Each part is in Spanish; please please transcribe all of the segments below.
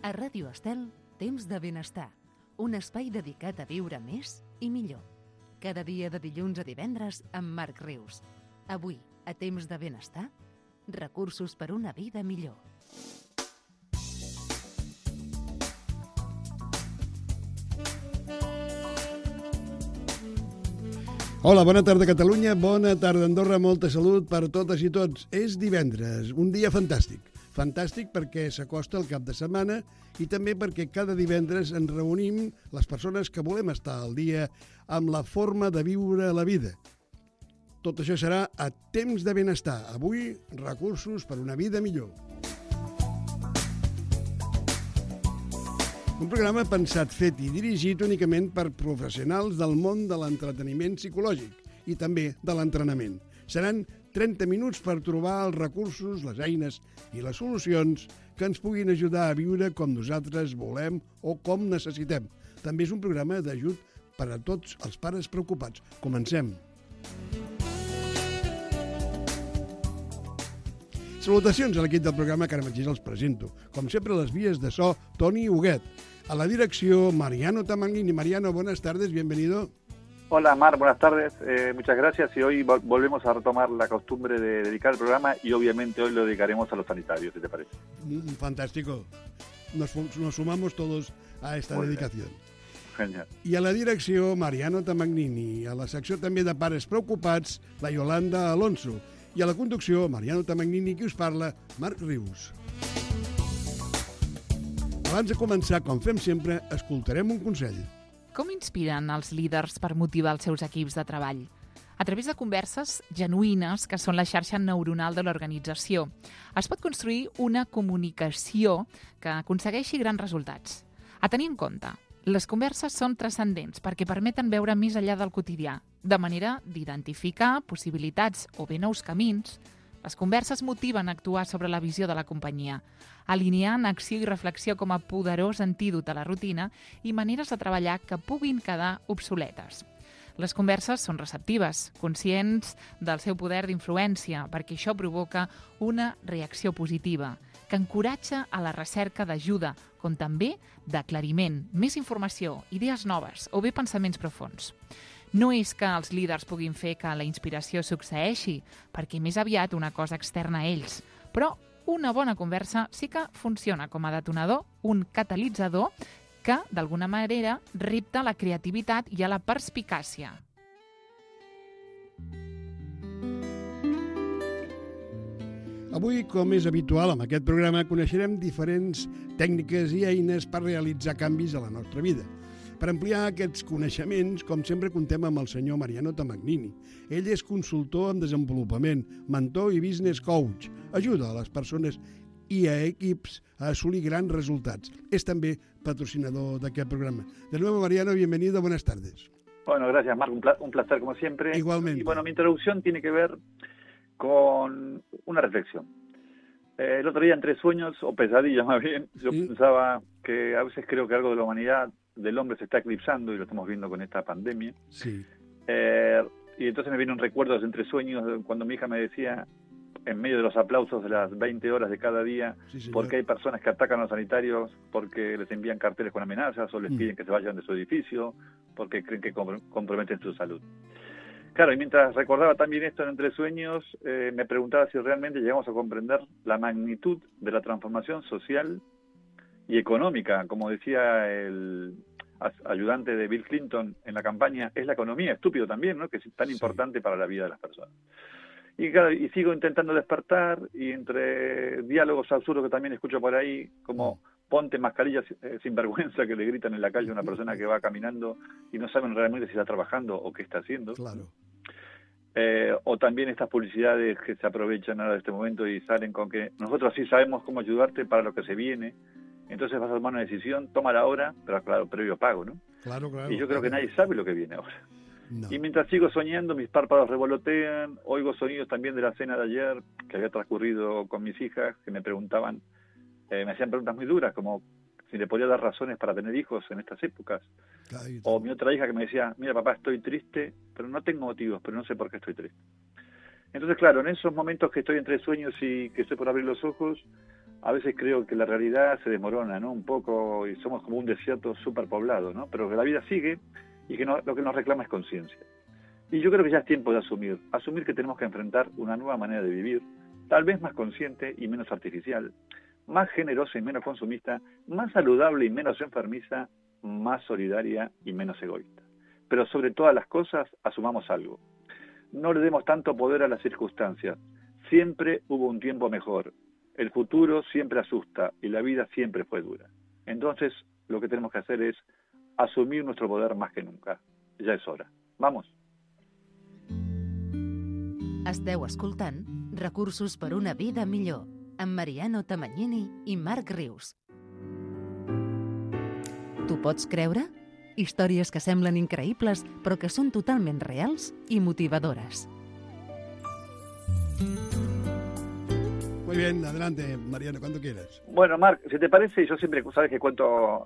A Ràdio Estel, Temps de Benestar, un espai dedicat a viure més i millor. Cada dia de dilluns a divendres amb Marc Rius. Avui, a Temps de Benestar, recursos per una vida millor. Hola, bona tarda Catalunya, bona tarda Andorra, molta salut per totes i tots. És divendres, un dia fantàstic. Fantàstic perquè s'acosta el cap de setmana i també perquè cada divendres ens reunim les persones que volem estar al dia amb la forma de viure la vida. Tot això serà a Temps de Benestar. Avui, recursos per una vida millor. Un programa pensat, fet i dirigit únicament per professionals del món de l'entreteniment psicològic i també de l'entrenament. Seran 30 minuts per trobar els recursos, les eines i les solucions que ens puguin ajudar a viure com nosaltres volem o com necessitem. També és un programa d'ajut per a tots els pares preocupats. Comencem. Salutacions a l'equip del programa que ara mateix els presento. Com sempre, les vies de so, Toni Huguet. A la direcció, Mariano Tamagnini. Mariano, buenas tardes, bienvenido. Hola, Mar, buenas tardes. Muchas gracias. Y hoy volvemos a retomar la costumbre de dedicar el programa y obviamente hoy lo dedicaremos a los sanitarios, si te parece. Fantástico. Nos sumamos todos a esta Muy dedicación. Bien. Genial. I a la direcció, Mariano Tamagnini. A la secció també de Pares Preocupats, la Yolanda Alonso. I a la conducció, Mariano Tamagnini, qui us parla, Marc Rius. Abans de començar, com fem sempre, escoltarem un consell. Com inspiren els líders per motivar els seus equips de treball? A través de converses genuïnes, que són la xarxa neuronal de l'organització, es pot construir una comunicació que aconsegueixi grans resultats. A tenir en compte, les converses són transcendents perquè permeten veure més enllà del quotidià, de manera d'identificar possibilitats o bé nous camins. Les converses motiven a actuar sobre la visió de la companyia, alineant acció i reflexió com a poderós antídot a la rutina i maneres de treballar que puguin quedar obsoletes. Les converses són receptives, conscients del seu poder d'influència, perquè això provoca una reacció positiva, que encoratja a la recerca d'ajuda, com també d'aclariment, més informació, idees noves o bé pensaments profunds. No és que els líders puguin fer que la inspiració succeeixi, perquè més aviat una cosa externa a ells, però una bona conversa sí que funciona com a detonador, un catalitzador que, d'alguna manera, repta la creativitat i a la perspicàcia. Avui, com és habitual amb aquest programa, coneixerem diferents tècniques i eines per realitzar canvis a la nostra vida. Per ampliar aquests coneixements, com sempre, contem amb el senyor Mariano Tamagnini. Ell és consultor en desenvolupament, mentor i business coach. Ajuda a les persones i a equips a assolir grans resultats. És també patrocinador d'aquest programa. De nuevo, Mariano, bienvenido, buenas tardes. Bueno, gracias, Marc. Un placer como siempre. Igualmente. Y bueno, mi introducción tiene que ver con una reflexión. El otro día, entre sueños o pesadillas más bien, yo pensaba que a veces creo que algo de la humanidad, del hombre, se está eclipsando y lo estamos viendo con esta pandemia. Sí. Y entonces me vino un recuerdo entre sueños cuando mi hija me decía, en medio de los aplausos de las 20 horas de cada día, Sí, porque hay personas que atacan a los sanitarios porque les envían carteles con amenazas o les piden que se vayan de su edificio porque creen que comprometen su salud. Claro, y mientras recordaba también esto en Entre Sueños, me preguntaba si realmente llegamos a comprender la magnitud de la transformación social y económica. Como decía el ayudante de Bill Clinton en la campaña, es la economía, estúpido también, ¿no? Que es tan importante para la vida de las personas. Y claro, y sigo intentando despertar, y entre diálogos absurdos que también escucho por ahí, como ponte mascarillas sin vergüenza, que le gritan en la calle a una persona que va caminando y no saben realmente si está trabajando o qué está haciendo. Claro. O también estas publicidades que se aprovechan ahora de este momento y salen con que nosotros sí sabemos cómo ayudarte para lo que se viene. Entonces vas a tomar una decisión, tómala ahora, pero claro, previo pago, ¿no? Claro. Y yo creo que nadie sabe lo que viene ahora. No. Y mientras sigo soñando, mis párpados revolotean, oigo sonidos también de la cena de ayer, que había transcurrido con mis hijas, que me preguntaban, me hacían preguntas muy duras, como si le podía dar razones para tener hijos en estas épocas. O mi otra hija que me decía, mira papá, estoy triste, pero no tengo motivos, pero no sé por qué estoy triste. Entonces, claro, en esos momentos que estoy entre sueños y que estoy por abrir los ojos, a veces creo que la realidad se desmorona, ¿no? Un poco, y somos como un desierto superpoblado, ¿no? Pero que la vida sigue y que lo que nos reclama es conciencia. Y yo creo que ya es tiempo de asumir que tenemos que enfrentar una nueva manera de vivir, tal vez más consciente y menos artificial, más generosa y menos consumista, más saludable y menos enfermiza, más solidaria y menos egoísta. Pero sobre todas las cosas, asumamos algo. No le demos tanto poder a las circunstancias. Siempre hubo un tiempo mejor. El futuro siempre asusta y la vida siempre fue dura. Entonces, lo que tenemos que hacer es asumir nuestro poder más que nunca. Ja és hora. Vamos. Esteu escoltant Recursos per una vida millor amb Mariano Tamagnini i Marc Rius. T'ho pots creure? Històries que semblen increïbles però que són totalment reals i motivadores. Muy bien, adelante, Mariano, cuando quieras. Bueno, Marc, si te parece, yo siempre, sabes que cuento,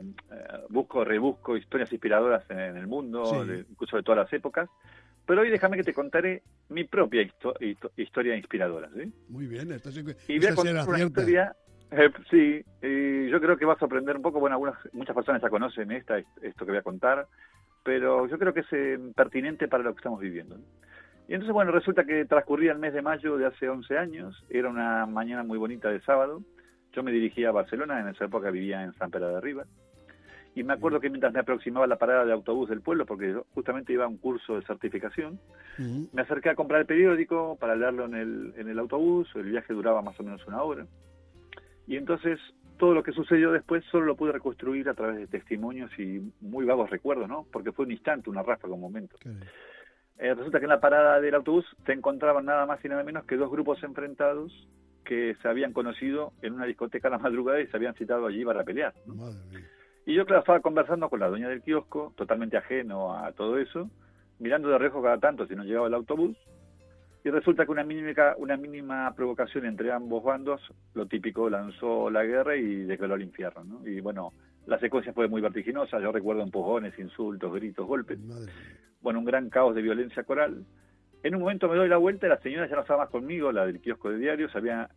rebusco historias inspiradoras en el mundo, Sí. incluso de todas las épocas, pero hoy déjame que te contaré mi propia historia inspiradora, ¿sí? Muy bien, esta Y voy a será contar una cierta. historia, sí, y yo creo que vas a aprender un poco, bueno, muchas personas ya conocen esto que voy a contar, pero yo creo que es pertinente para lo que estamos viviendo, ¿no? Y entonces, bueno, resulta que transcurría el mes de mayo de hace 11 años, era una mañana muy bonita de sábado, yo me dirigía a Barcelona, en esa época vivía en San Pere de Ribes, y me acuerdo que mientras me aproximaba a la parada de autobús del pueblo, porque yo justamente iba a un curso de certificación, me acerqué a comprar el periódico para leerlo en el autobús, el viaje duraba más o menos una hora, y entonces todo lo que sucedió después solo lo pude reconstruir a través de testimonios y muy vagos recuerdos, ¿no? Porque fue un instante, una ráfaga, un momento. Resulta que en la parada del autobús se encontraban nada más y nada menos que dos grupos enfrentados que se habían conocido en una discoteca a la madrugada y se habían citado allí para pelear, ¿no? Madre mía. Y yo, claro, estaba conversando con la dueña del kiosco, totalmente ajeno a todo eso, mirando de reojo cada tanto si no llegaba el autobús, y resulta que una mínima provocación entre ambos bandos, lo típico, lanzó la guerra y declaró el infierno, ¿no? Y bueno, la secuencia fue muy vertiginosa, yo recuerdo empujones, insultos, gritos, golpes, Madre mía. bueno, un gran caos de violencia coral. En un momento me doy la vuelta y la señora ya no estaba más conmigo, la del kiosco de diario, se había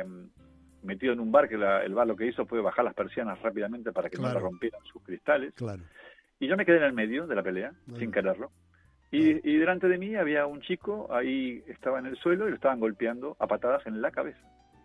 metido en un bar, que el bar lo que hizo fue bajar las persianas rápidamente para que no Claro. le rompieran sus cristales. Claro. Y yo me quedé en el medio de la pelea, sin quererlo. Y delante de mí había un chico, ahí estaba en el suelo y lo estaban golpeando a patadas en la cabeza.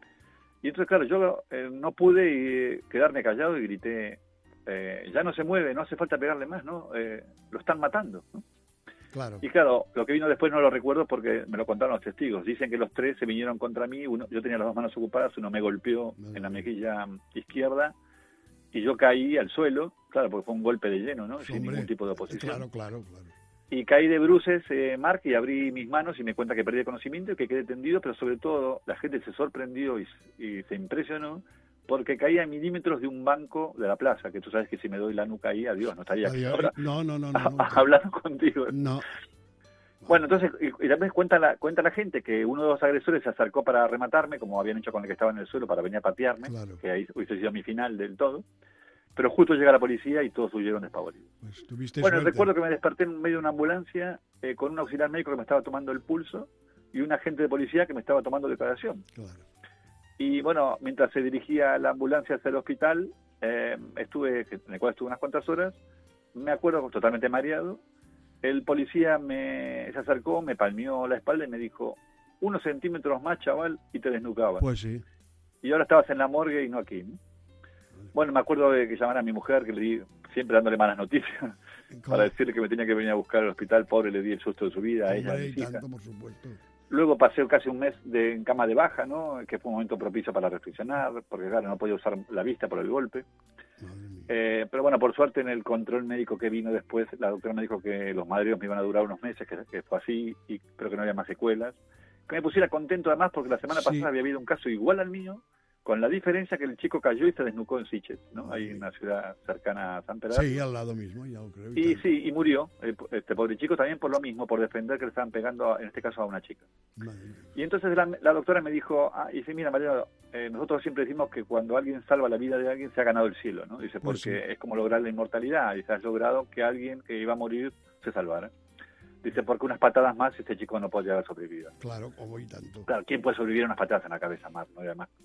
Y entonces, claro, yo no pude quedarme callado y grité, ya no se mueve, no hace falta pegarle más, ¿no? Lo están matando, ¿no? Claro. Y claro, lo que vino después no lo recuerdo porque me lo contaron los testigos. Dicen que los tres se vinieron contra mí, yo tenía las dos manos ocupadas, uno me golpeó en la mejilla izquierda y yo caí al suelo, claro, porque fue un golpe de lleno, ¿no? Sin Hombre, ningún tipo de oposición. Claro. Y caí de bruces, Marc, y abrí mis manos y me cuenta que perdí el conocimiento y que quedé tendido, pero sobre todo la gente se sorprendió y se impresionó porque caía a milímetros de un banco de la plaza, que tú sabes que si me doy la nuca ahí, adiós, no estaría aquí Adiós. ahora No. hablando contigo. No. Bueno, entonces, y también cuenta la gente que uno de los agresores se acercó para rematarme, como habían hecho con el que estaba en el suelo, para venir a patearme, Claro. que ahí hubiese sido mi final del todo, pero justo llega la policía y todos huyeron despavoridos. Pues tuviste Bueno, suerte. recuerdo que me desperté en medio de una ambulancia con un auxiliar médico que me estaba tomando el pulso y un agente de policía que me estaba tomando declaración. Claro. Y bueno, mientras se dirigía la ambulancia hacia el hospital, en el cual estuve unas cuantas horas, me acuerdo totalmente mareado, el policía se acercó, me palmeó la espalda y me dijo, 1 centímetros más, chaval, y te desnucaba. Pues sí. Y ahora estabas en la morgue y no aquí, ¿no? Bueno, me acuerdo de que llamara a mi mujer, que le di, siempre dándole malas noticias, para decirle que me tenía que venir a buscar al hospital. Pobre, le di el susto de su vida a ella, a Hombre, mis y hijas. tanto, por supuesto. Luego pasé casi un mes en cama de baja, ¿no? Que fue un momento propicio para reflexionar, porque claro, no podía usar la vista por el golpe. Madre mía. Pero bueno, por suerte en el control médico que vino después, la doctora me dijo que los mareos me iban a durar unos meses, que fue así, pero que no había más secuelas. Que me pusiera contento además porque la semana Sí. pasada había habido un caso igual al mío, con la diferencia que el chico cayó y se desnucó en Sitges, ¿no? Madre Ahí en mía. una ciudad cercana a San Pedro. Sí, al lado mismo, ya lo creo. Y tanto. sí, y murió, este pobre chico también por lo mismo, por defender que le estaban pegando, en este caso a una chica. Madre mía. Y entonces la doctora me dijo, dice, mira, Mariano, nosotros siempre decimos que cuando alguien salva la vida de alguien se ha ganado el cielo, ¿no? Dice, Pues porque sí. es como lograr la inmortalidad, dice, has logrado que alguien que iba a morir se salvara. Dice, porque unas patadas más este chico no podría haber sobrevivido. Claro, como y tanto. Claro, ¿quién puede sobrevivir a unas patadas en la cabeza más? ¿No? Y además,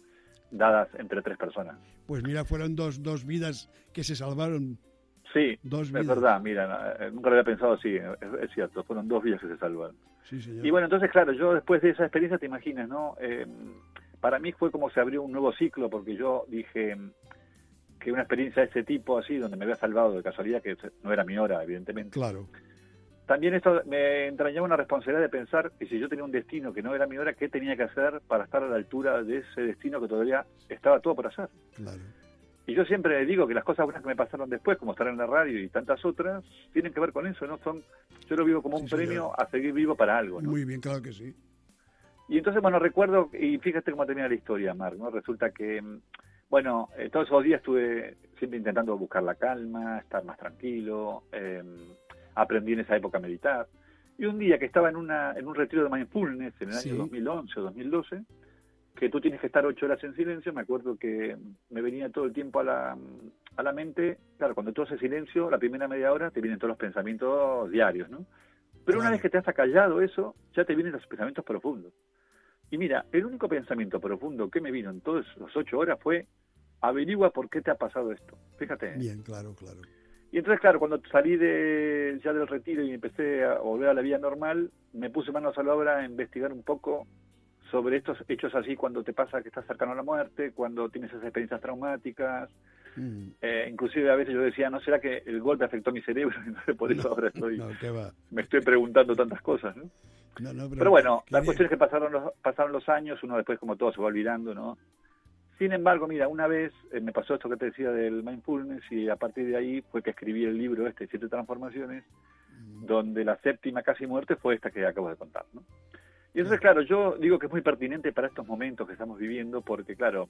dadas entre 3 personas. Pues mira, fueron dos vidas que se salvaron. Sí, Dos es vidas. verdad, mira, nunca lo había pensado así, es cierto, fueron 2 vidas que se salvaron. Sí, señor. Y bueno, entonces, claro, yo después de esa experiencia, te imaginas, ¿no? Para mí fue como se abrió un nuevo ciclo, porque yo dije que una experiencia de ese tipo, así, donde me había salvado de casualidad, que no era mi hora, evidentemente. Claro. También esto me entrañaba una responsabilidad de pensar que si yo tenía un destino que no era mi hora, ¿qué tenía que hacer para estar a la altura de ese destino que todavía estaba todo por hacer? Claro. Y yo siempre digo que las cosas buenas que me pasaron después, como estar en la radio y tantas otras, tienen que ver con eso, ¿no? Yo lo vivo como un premio a seguir vivo para algo, ¿no? Muy bien, claro que sí. Y entonces, bueno, recuerdo, y fíjate cómo termina la historia, Marc, ¿no? Resulta que, bueno, todos esos días estuve siempre intentando buscar la calma, estar más tranquilo, aprendí en esa época a meditar. Y un día que estaba en un retiro de mindfulness en el año 2011 o 2012, que tú tienes que estar 8 horas en silencio, me acuerdo que me venía todo el tiempo a la mente, claro, cuando tú haces silencio, la primera media hora te vienen todos los pensamientos diarios, ¿no? Pero una vez que te has callado eso, ya te vienen los pensamientos profundos. Y mira, el único pensamiento profundo que me vino en todas las 8 horas fue, averigua por qué te ha pasado esto. Fíjate. Bien, claro. Y entonces, claro, cuando salí ya del retiro y empecé a volver a la vida normal, me puse manos a la obra a investigar un poco sobre estos hechos así, cuando te pasa que estás cercano a la muerte, cuando tienes esas experiencias traumáticas. Inclusive a veces yo decía, ¿no será que el golpe afectó mi cerebro? Entonces por eso ahora me estoy preguntando tantas cosas, ¿no? Pero bueno, la cuestión es que pasaron los años, uno después como todo se va olvidando, ¿no? Sin embargo, mira, una vez me pasó esto que te decía del mindfulness y a partir de ahí fue que escribí el libro 7 transformaciones, donde la 7ª casi muerte fue esta que acabo de contar, ¿no? Y entonces, claro, yo digo que es muy pertinente para estos momentos que estamos viviendo porque, claro,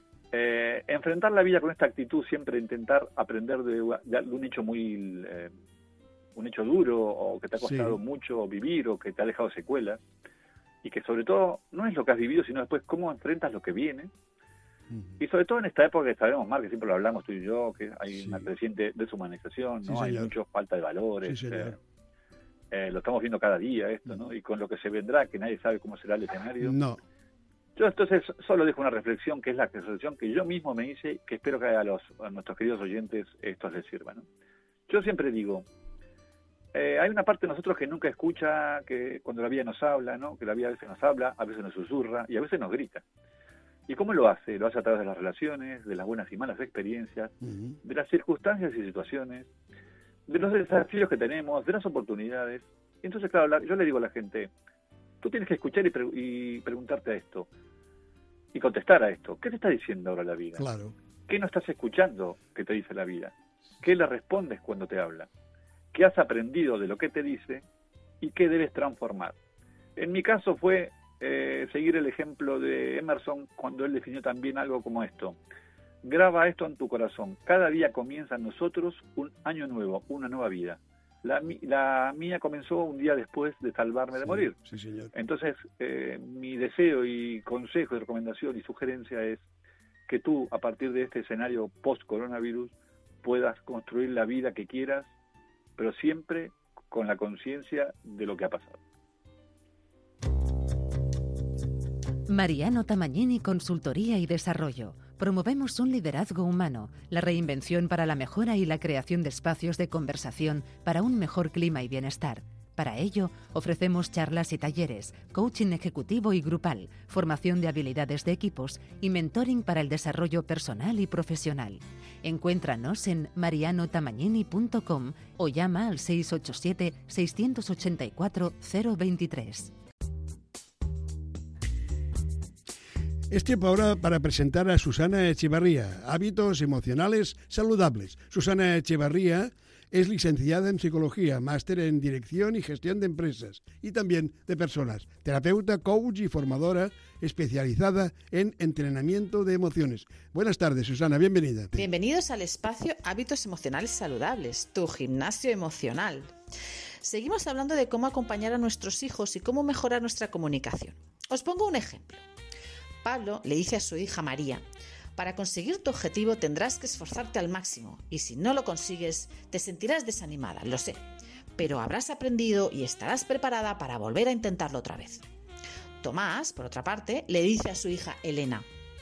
enfrentar la vida con esta actitud, siempre intentar aprender de un hecho un hecho duro o que te ha costado mucho vivir o que te ha dejado secuelas y que sobre todo no es lo que has vivido, sino después cómo enfrentas lo que viene. Y sobre todo en esta época que sabemos, Marc, que siempre lo hablamos tú y yo, que hay una creciente deshumanización, ¿no? Hay mucha falta de valores. Lo estamos viendo cada día esto, ¿no? Y con lo que se vendrá, que nadie sabe cómo será el escenario. No. Yo entonces solo dejo una reflexión, que es la reflexión que yo mismo me hice, y que espero que a nuestros queridos oyentes esto les sirva, ¿no? Yo siempre digo, hay una parte de nosotros que nunca escucha, que cuando la vida nos habla, ¿no? Que la vida a veces nos habla, a veces nos susurra y a veces nos grita. ¿Y cómo lo hace? Lo hace a través de las relaciones, de las buenas y malas experiencias, de las circunstancias y situaciones, de los desafíos que tenemos, de las oportunidades. Entonces, claro, yo le digo a la gente, tú tienes que escuchar y preguntarte a esto, y contestar a esto. ¿Qué te está diciendo ahora la vida? Claro. ¿Qué no estás escuchando que te dice la vida? ¿Qué le respondes cuando te habla? ¿Qué has aprendido de lo que te dice? ¿Y qué debes transformar? En mi caso fue seguir el ejemplo de Emerson cuando él definió también algo como esto. Graba esto en tu corazón. Cada día comienza en nosotros un año nuevo, una nueva vida. La mía comenzó un día después de salvarme de morir. Sí, señor. Entonces, mi deseo y consejo y recomendación y sugerencia es que tú, a partir de este escenario post-coronavirus, puedas construir la vida que quieras, pero siempre con la conciencia de lo que ha pasado. Mariano Tamagnini Consultoría y Desarrollo. Promovemos un liderazgo humano, la reinvención para la mejora y la creación de espacios de conversación para un mejor clima y bienestar. Para ello, ofrecemos charlas y talleres, coaching ejecutivo y grupal, formación de habilidades de equipos y mentoring para el desarrollo personal y profesional. Encuéntranos en marianotamagnini.com o llama al 687-684-023. Es tiempo ahora para presentar a Susana Echevarría, Hábitos Emocionales Saludables. Susana Echevarría es licenciada en Psicología, máster en Dirección y Gestión de Empresas y también de Personas, terapeuta, coach y formadora especializada en entrenamiento de emociones. Buenas tardes, Susana, bienvenida. Bienvenidos al espacio Hábitos Emocionales Saludables, tu gimnasio emocional. Seguimos hablando de cómo acompañar a nuestros hijos y cómo mejorar nuestra comunicación. Os pongo un ejemplo. Pablo le dice a su hija María: para conseguir tu objetivo tendrás que esforzarte al máximo y si no lo consigues te sentirás desanimada, lo sé, pero habrás aprendido y estarás preparada para volver a intentarlo otra vez. Tomás, por otra parte, le dice a su hija Elena: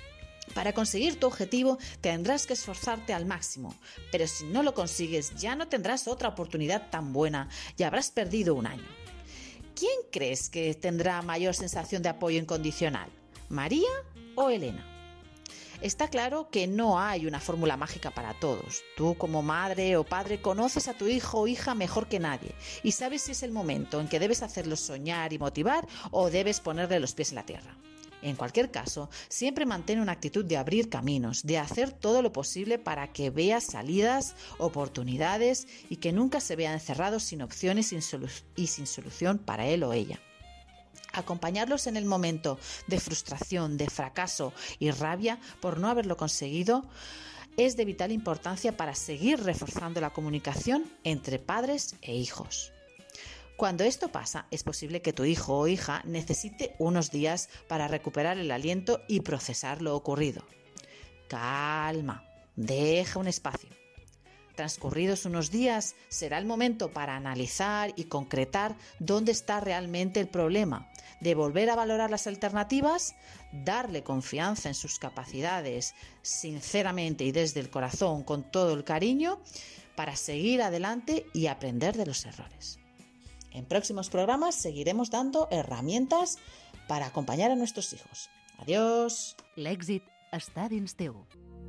Para conseguir tu objetivo tendrás que esforzarte al máximo, pero si no lo consigues ya no tendrás otra oportunidad tan buena y habrás perdido un año. ¿Quién crees que tendrá mayor sensación de apoyo incondicional? ¿María o Elena? Está claro que no hay una fórmula mágica para todos. Tú como madre o padre conoces a tu hijo o hija mejor que nadie y sabes si es el momento en que debes hacerlo soñar y motivar o debes ponerle los pies en la tierra. En cualquier caso, siempre mantén una actitud de abrir caminos, de hacer todo lo posible para que vea salidas, oportunidades y que nunca se vea encerrado sin opciones y sin solución para él o ella. Acompañarlos en el momento de frustración, de fracaso y rabia por no haberlo conseguido es de vital importancia para seguir reforzando la comunicación entre padres e hijos. Cuando esto pasa, es posible que tu hijo o hija necesite unos días para recuperar el aliento y procesar lo ocurrido. Calma, deja un espacio. Transcurridos unos días, será el momento para analizar y concretar dónde está realmente el problema, de volver a valorar las alternativas, darle confianza en sus capacidades, sinceramente y desde el corazón, con todo el cariño, para seguir adelante y aprender de los errores. En próximos programas seguiremos dando herramientas para acompanyar a nuestros hijos. Adiós. L'èxit està dins teu.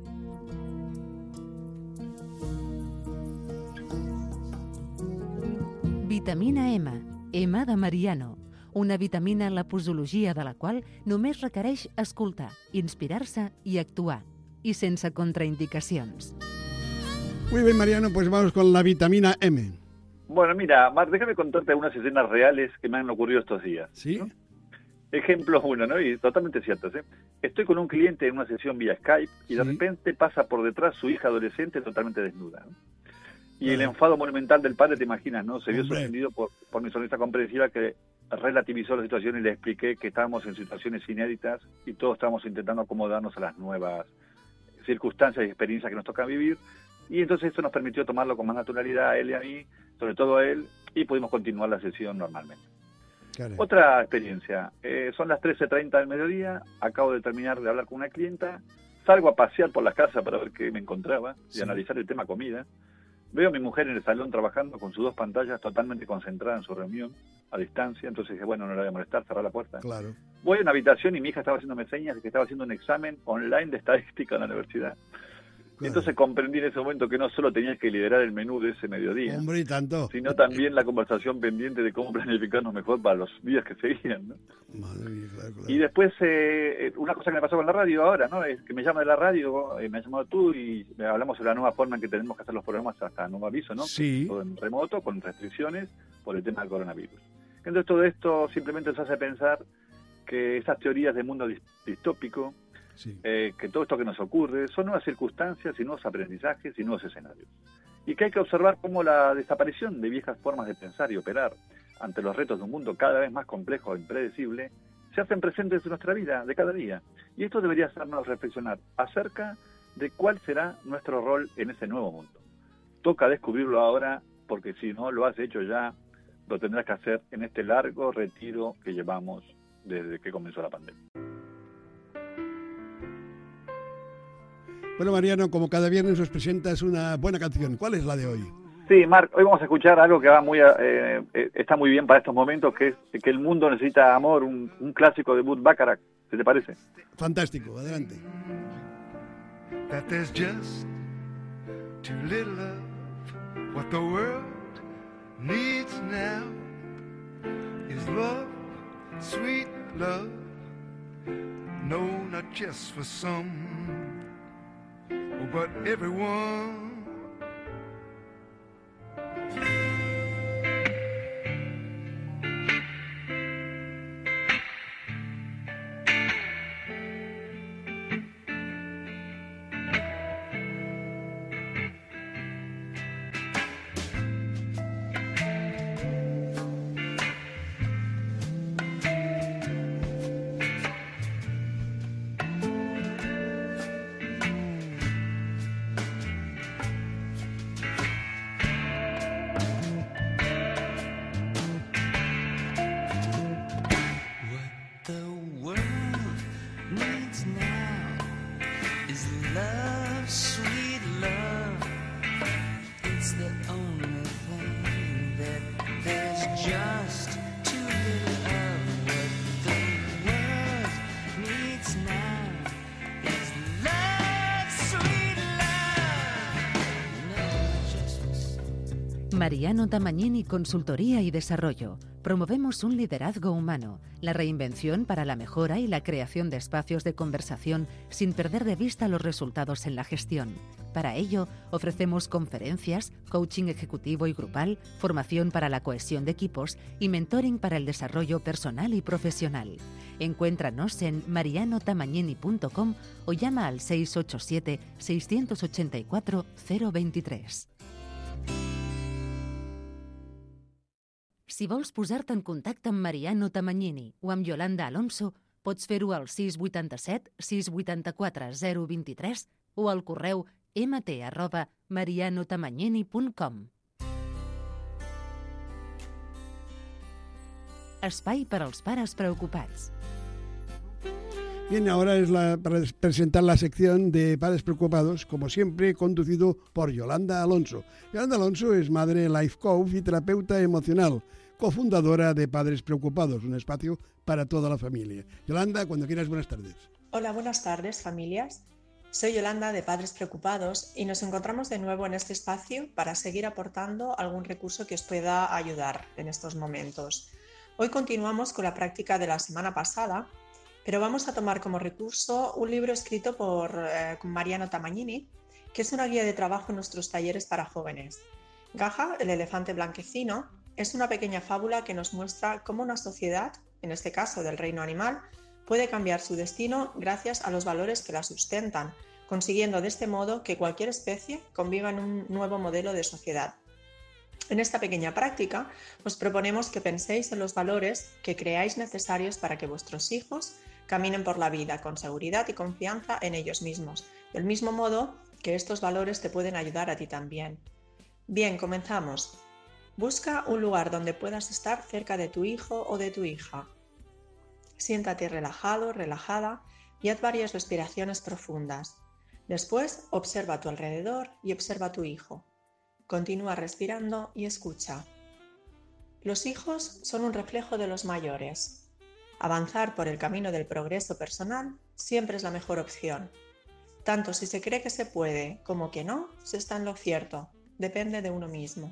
Vitamina M, M de Mariano. Una vitamina la posologia de la qual només requereix escoltar, inspirar-se i actuar, y sense contraindicacions. Muy bien, Mariano, pues vamos con la vitamina M. Bueno, mira, Mar, déjame contarte algunas escenas reales que me han ocurrido estos días. ¿Sí? ¿No? Ejemplo uno, ¿no? Y totalmente ciertos, ¿eh? Estoy con un cliente en una sesión vía Skype y de repente pasa por detrás su hija adolescente totalmente desnuda, ¿no? Y el enfado monumental del padre, te imaginas, ¿no? Se vio sorprendido por mi sonrisa comprensiva que relativizó la situación y le expliqué que estábamos en situaciones inéditas y todos estábamos intentando acomodarnos a las nuevas circunstancias y experiencias que nos toca vivir. Y entonces esto nos permitió tomarlo con más naturalidad a él y a mí, sobre todo a él, y pudimos continuar la sesión normalmente. Caray. Otra experiencia, son las 13:30 del mediodía, acabo de terminar de hablar con una clienta, salgo a pasear por la casa para ver qué me encontraba y analizar el tema comida. Veo a mi mujer en el salón trabajando con sus 2 pantallas totalmente concentrada en su reunión, a distancia, entonces dije, bueno, no la voy a molestar, cerrar la puerta. Claro. Voy a una habitación y mi hija estaba haciéndome señas de que estaba haciendo un examen online de estadística en la universidad. Claro. Entonces comprendí en ese momento que no solo tenías que liderar el menú de ese mediodía, hombre, y tanto, sino también la conversación pendiente de cómo planificarnos mejor para los días que seguían, ¿no? Madre mía, claro. Y después, una cosa que me pasó con la radio ahora, ¿no? Es que me llama de la radio, me has llamado tú y hablamos sobre la nueva forma en que tenemos que hacer los programas hasta nuevo aviso, ¿no? Sí. Todo en remoto, con restricciones por el tema del coronavirus. Entonces todo esto simplemente nos hace pensar que esas teorías de mundo distópico, que todo esto que nos ocurre son nuevas circunstancias y nuevos aprendizajes y nuevos escenarios. Y que hay que observar cómo la desaparición de viejas formas de pensar y operar ante los retos de un mundo cada vez más complejo e impredecible se hacen presentes en nuestra vida de cada día. Y esto debería hacernos reflexionar acerca de cuál será nuestro rol en ese nuevo mundo. Toca descubrirlo ahora, porque si no lo has hecho ya, lo tendrás que hacer en este largo retiro que llevamos desde que comenzó la pandemia. Bueno, Mariano, como cada viernes nos presentas una buena canción. ¿Cuál es la de hoy? Sí, Marc, hoy vamos a escuchar algo que va está muy bien para estos momentos, que es que el mundo necesita amor, un clásico de Burt Bacharach. ¿Qué te parece? Fantástico, adelante. That there's just too little of what the world needs now is love, sweet love. No, not just for some, but everyone. love, sweet love. It's the only thing that there's just too little of. What the world needs now is love, sweet love. No justice. Mariano Tamagnini Consultoría y Desarrollo. Promovemos un liderazgo humano, la reinvención para la mejora y la creación de espacios de conversación sin perder de vista los resultados en la gestión. Para ello, ofrecemos conferencias, coaching ejecutivo y grupal, formación para la cohesión de equipos y mentoring para el desarrollo personal y profesional. Encuéntranos en marianotamagnini.com o llama al 687 684 023. Si vols posar-te en contacte amb Mariano Tamagnini o amb Yolanda Alonso, pots fer-ho al 687 684 023 o al correu mt@marianotamagnini.com. Espai per als pares preocupats. Bien, ahora es para presentar la sección de Padres Preocupados, como siempre, conducido por Yolanda Alonso. Yolanda Alonso es madre life coach y terapeuta emocional, cofundadora de Padres Preocupados, un espacio para toda la familia. Yolanda, cuando quieras, buenas tardes. Hola, buenas tardes, familias. Soy Yolanda de Padres Preocupados y nos encontramos de nuevo en este espacio para seguir aportando algún recurso que os pueda ayudar en estos momentos. Hoy continuamos con la práctica de la semana pasada, pero vamos a tomar como recurso un libro escrito por Mariano Tamagnini, que es una guía de trabajo en nuestros talleres para jóvenes. Gaja, el elefante blanquecino, es una pequeña fábula que nos muestra cómo una sociedad, en este caso del reino animal, puede cambiar su destino gracias a los valores que la sustentan, consiguiendo de este modo que cualquier especie conviva en un nuevo modelo de sociedad. En esta pequeña práctica, os proponemos que penséis en los valores que creáis necesarios para que vuestros hijos caminen por la vida con seguridad y confianza en ellos mismos, del mismo modo que estos valores te pueden ayudar a ti también. Bien, comenzamos. Busca un lugar donde puedas estar cerca de tu hijo o de tu hija. Siéntate relajado, relajada y haz varias respiraciones profundas. Después, observa a tu alrededor y observa a tu hijo. Continúa respirando y escucha. Los hijos son un reflejo de los mayores. Avanzar por el camino del progreso personal siempre es la mejor opción. Tanto si se cree que se puede como que no, se está en lo cierto. Depende de uno mismo.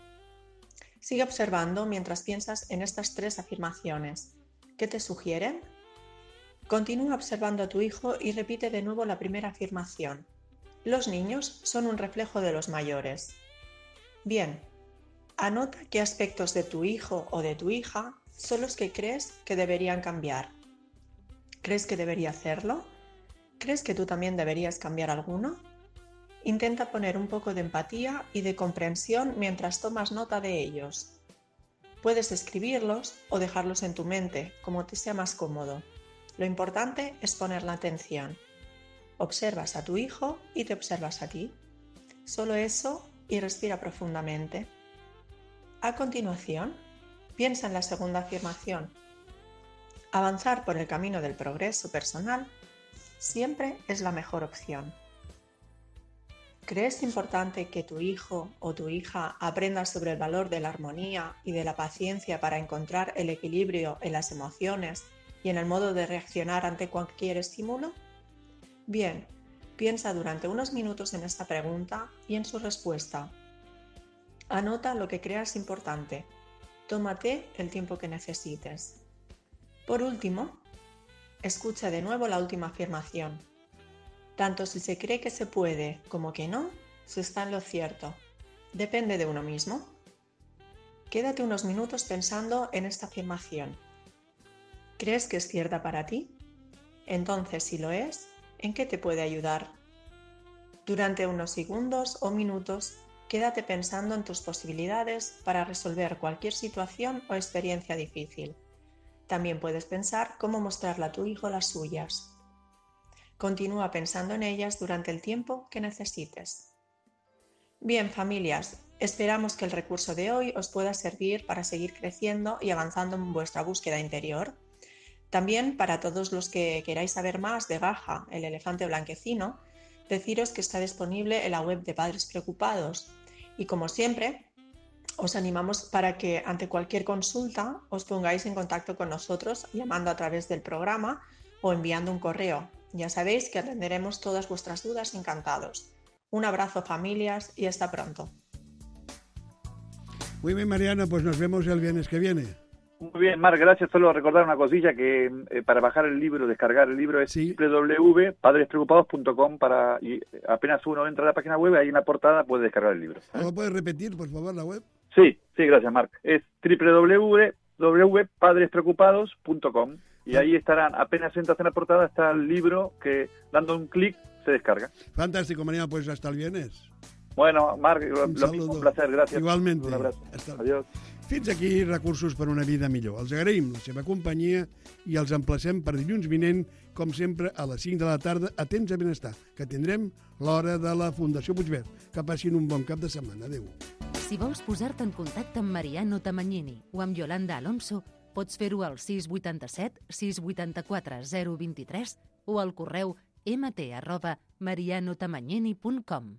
Sigue observando mientras piensas en estas 3 afirmaciones. ¿Qué te sugieren? Continúa observando a tu hijo y repite de nuevo la primera afirmación. Los niños son un reflejo de los mayores. Bien, anota qué aspectos de tu hijo o de tu hija son los que crees que deberían cambiar. ¿Crees que debería hacerlo? ¿Crees que tú también deberías cambiar alguno? Intenta poner un poco de empatía y de comprensión mientras tomas nota de ellos. Puedes escribirlos o dejarlos en tu mente, como te sea más cómodo. Lo importante es poner la atención. Observas a tu hijo y te observas a ti. Solo eso y respira profundamente. A continuación, piensa en la segunda afirmación. Avanzar por el camino del progreso personal siempre es la mejor opción. ¿Crees importante que tu hijo o tu hija aprenda sobre el valor de la armonía y de la paciencia para encontrar el equilibrio en las emociones y en el modo de reaccionar ante cualquier estímulo? Bien, piensa durante unos minutos en esta pregunta y en su respuesta. Anota lo que creas importante. Tómate el tiempo que necesites. Por último, escucha de nuevo la última afirmación. Tanto si se cree que se puede como que no, se está en lo cierto. Depende de uno mismo. Quédate unos minutos pensando en esta afirmación. ¿Crees que es cierta para ti? Entonces, si lo es, ¿en qué te puede ayudar? Durante unos segundos o minutos, quédate pensando en tus posibilidades para resolver cualquier situación o experiencia difícil. También puedes pensar cómo mostrarle a tu hijo las suyas. Continúa pensando en ellas durante el tiempo que necesites. Bien, familias, esperamos que el recurso de hoy os pueda servir para seguir creciendo y avanzando en vuestra búsqueda interior. También para todos los que queráis saber más de Gaja, el elefante blanquecino, deciros que está disponible en la web de Padres Preocupados y, como siempre, os animamos para que ante cualquier consulta os pongáis en contacto con nosotros llamando a través del programa o enviando un correo. Ya sabéis que atenderemos todas vuestras dudas encantados. Un abrazo, familias, y hasta pronto. Muy bien, Mariano, pues nos vemos el viernes que viene. Muy bien, Marc, gracias. Solo recordar una cosilla, que para bajar el libro, descargar el libro es www.padrespreocupados.com y apenas uno entra a la página web, ahí en la portada puede descargar el libro. ¿Lo puedes repetir, por favor, la web? Sí, gracias, Marc. Es www.padrespreocupados.com y ahí estarán, apenas entras en la portada, está el libro que dando un clic se descarga. Fantàstic, Mariano, pues hasta el viernes. Bueno, Marc, lo mismo, un placer, gràcies. Igualment. Un abraç. Adiós. Fins aquí Recursos per una vida millor. Els agraïm la seva companyia i els emplacem per dilluns vinent, com sempre, a les 5 de la tarda, a Temps de Benestar, que tindrem l'hora de la Fundació Puigverd. Que passin un bon cap de setmana. Adéu. Si vols posar-te en contacte amb Mariano Tamagnini o amb Yolanda Alonso, pots fer-ho al 687 684 023 o al correu mt@marianotamagnini.com.